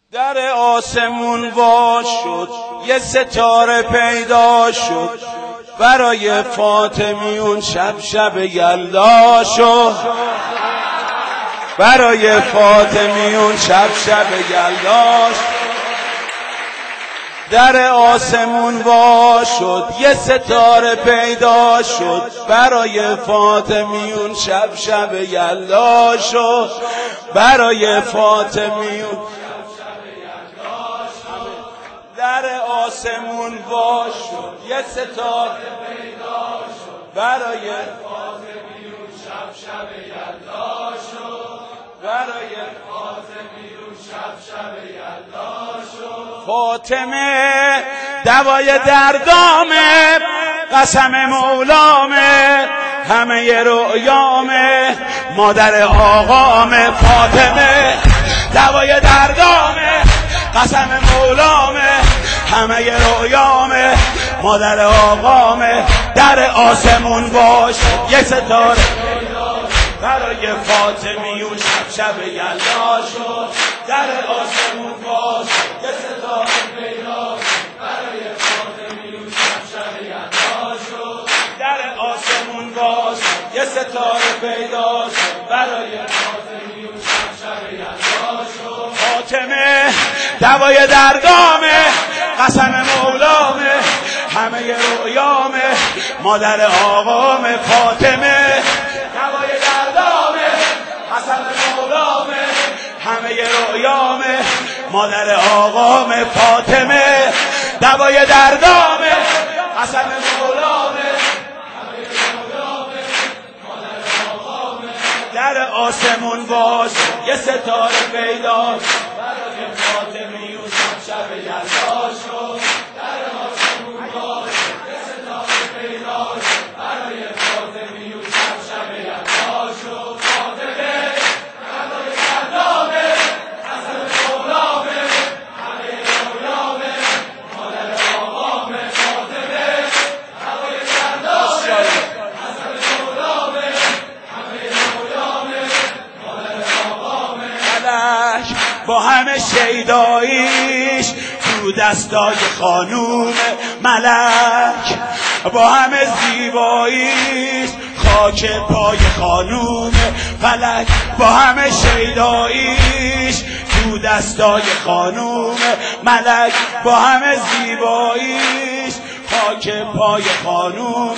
در آسمون وا شد، یه ستاره پیدا شد، برای فاطمیون شب یلدا شد، برای فاطمیون شب یلدا شد. در آسمون وا شد، یه ستاره پیدا شد، برای فاطمیون شب یلدا شد، برای فاطمیون. در آسمون وا شد، یه ستاره پیدا شد، برای فاطمیون شب یلدا شد، برای فاطمیون شب یلدا شد. فاطمه دوای دردامه، قسم مولامه، همه رؤیامه، مادر آقامه. فاطمه دوای دردامه، قسم مولامه، همه رؤیامه، مادر آقامه. در آسمون باش یه ستاره برای فاطمیون شب یلدا شد. در آسمون باش یه ستاره پیدا برای فاطمیون شب یلدا شد. در آسمون باش یه ستاره پیدا برای فاطمیون شب یلدا شد. فاطمه دوای دردامه، قسم مولامه، همه رؤیامه، مادر آقامه. فاطمه دوای دردامه، قسم مولامه، همه رؤیامه، مادر آقامه. فاطمه دوای دردامه، قسم مولامه، همه رؤیامه، مادر آقامه. در آسمون باش یه ستاره پیدا برای فاطمیون شب یلدا شد. در آسمون باش یه ستاره پیدا برای فاطمیون شب یلدا شد. فاطمه دوای دردامه، قسم مولامه، همه رؤیامه، مادر آقامه. فاطمه دوای دردامه، قسم مولامه، همه رؤیامه، مادر آقامه. فلک با همه شیداییش تو دستای خانوم، ملک با همه زیباییش خاک پای خانوم. فلک با همه شیداییش تو دستای خانوم، ملک با همه زیباییش خاک پای خانوم.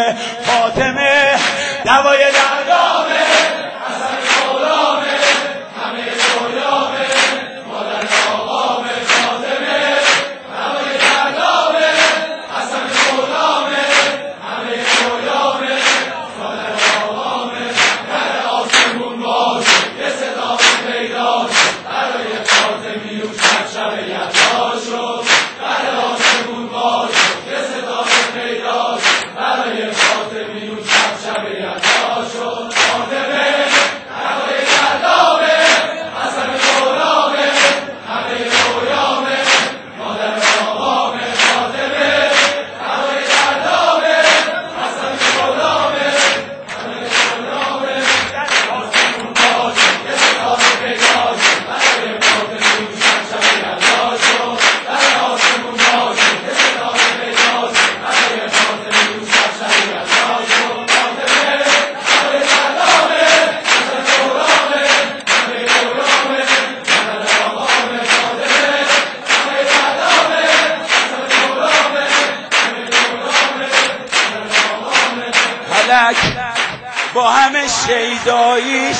فاطمه دوای دردامه، قسم مولامه، همه رؤیامه، مادر آقامه. فاطمه دوای دردامه، قسم مولامه، همه رؤیامه، مادر آقامه. در آسمون باش یه ستاره پیدا برای فاطمیون شب یلدا شد. در آسمون باش یه ستاره پیدا برای فاطمیون شب یلدا شد. فاطمه دوای دردامه، قسم مولامه، همه رؤیامه، مادر آقامه. فاطمه دوای دردامه، قسم مولامه، همه رؤیامه. در آسمون باش یه ستاره پیدا برای فاطمیون شب یلدا شد. در آسمون باش یه ستاره پیدا برای فاطمیون شب یلدا شد. فاطمه دوای دردامه، قسم مولامه، همه رؤیامه، مادر آقامه. فاطمه دوای دردامه، قسم مولامه، همه رؤیامه، مادر آقامه. فلک با همه شیداییش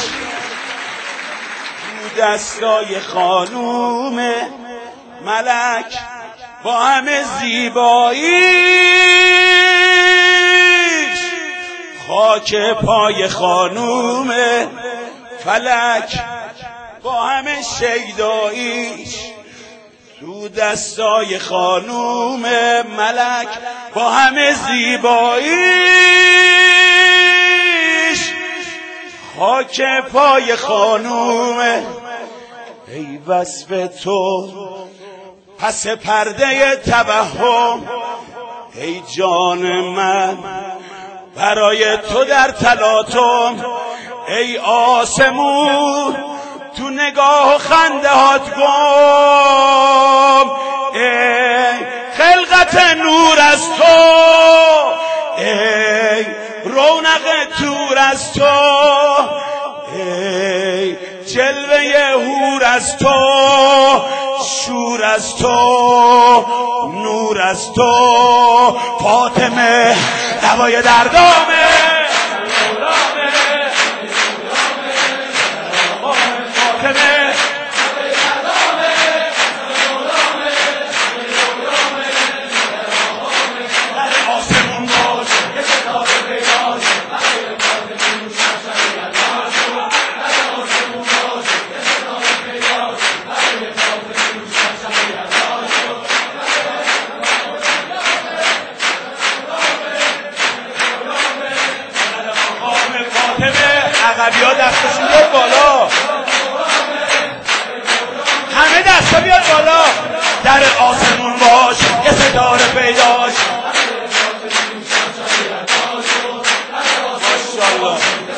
تو دستای خانوم، ملک با همه زیباییش خاک پای خانوم. فلک با همه شیداییش تو دستای خانوم، ملک با همه زیباییش خاک پای خانوم. ای وصف تو پس پرده توهم، ای جان من برای تو در تلاطم، ای آسمون تو نگاه و خنده هات گم. از تو، ای رونق تور از تو، ای جلوه هور از تو، شور از تو، نور از تو. فاطمه دوای دردامه، فاطمه عقبی دستشون بیاد بالا، همه دستا بیاد بالا. در آسمون باش یه ستاره پیداش، ماشاءالله.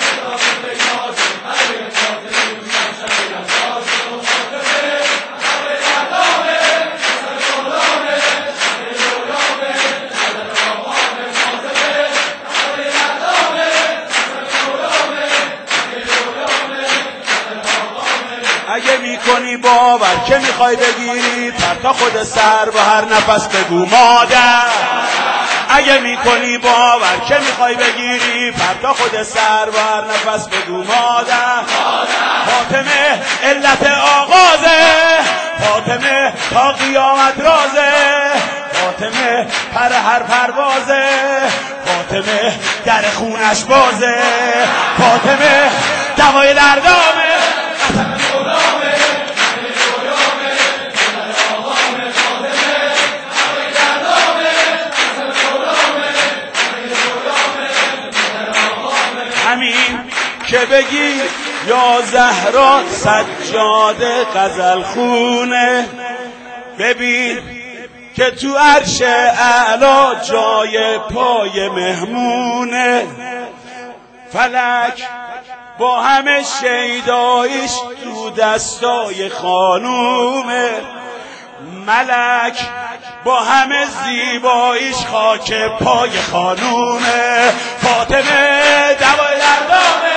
اگه میکنی باور که میخوای بگیری پر تا خود سر و هر نفس بگو مادر. اگه میکنی باور که میخوای بگیری پر تا خود سر و هر نفس بگو مادر. فاطمه علت آغازه، فاطمه تا قیامت رازه، فاطمه پر هر پروازه، فاطمه در خونش بازه، فاطمه دوای دردامه. همین که بگی یا زهرا سجاده غزل خونه، ببین که تو عرش اعلا جای پای مهمونه. فلک با همه شیدایش تو دستای خانومه، ملک با همه زیباییش خاک پای خانومه. فاطمه دوای دردامه،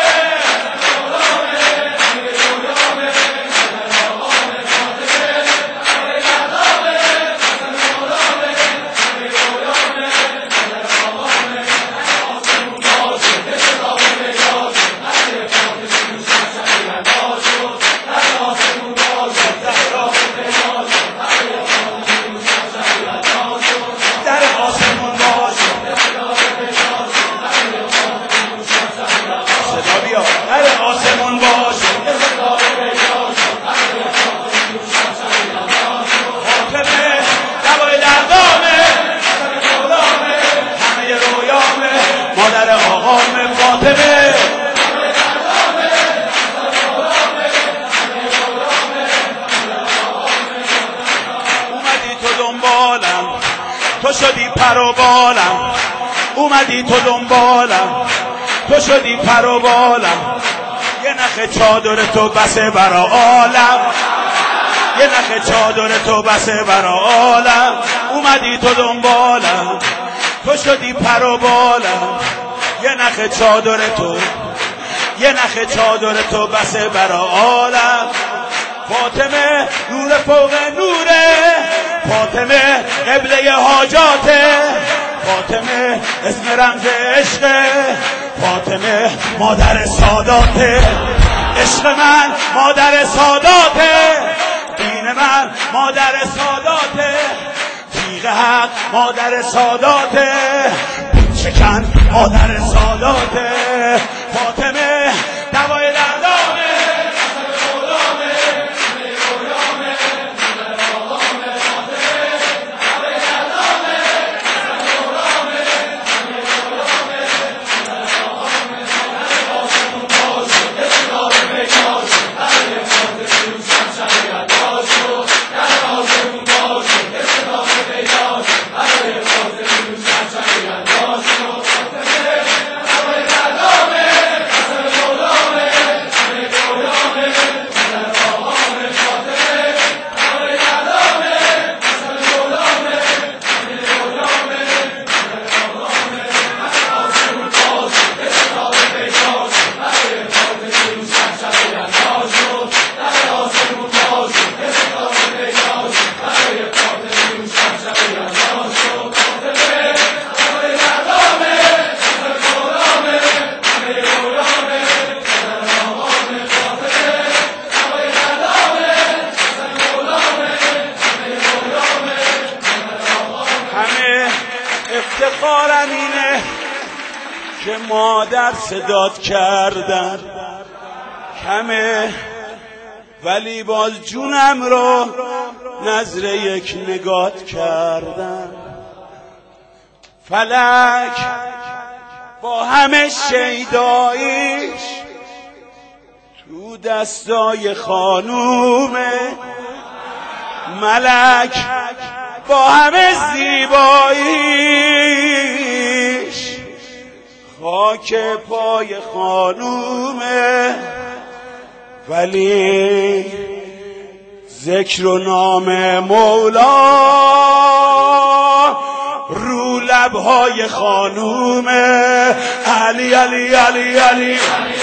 مادر آقام فاطمه. اومدی تو دنبالم، تو شدی پر و بالم، اومدی تو دنبالم، تو شدی پر و بالم. یه نخ چادر تو بسه برا عالم، یه نخ چادر تو بسه برا عالم. اومدی تو دنبالم، تو شدی پر و بالم. یه نخ چادر تو، یه نخ چادر تو بسه برا عالم. فاطمه نور فوق نوره، فاطمه قبله حاجاته، فاطمه اسم رمز عشقه، فاطمه مادر ساداته. عشق من مادر ساداته، دین من مادر ساداته، تیغ حق مادر ساداته، شکن مادر ساداته. فاطمه دوای دردامه، که مادر صدات کردن کمه، ولی باز جونم رو نظر یک نگات کردن. فلک با همه شیداییش تو دستای خانومه، ملک با همه زیباییش خاک پای خانومه، ولی ذکر و نام مولا رو لبهای خانومه. علی علی علی علی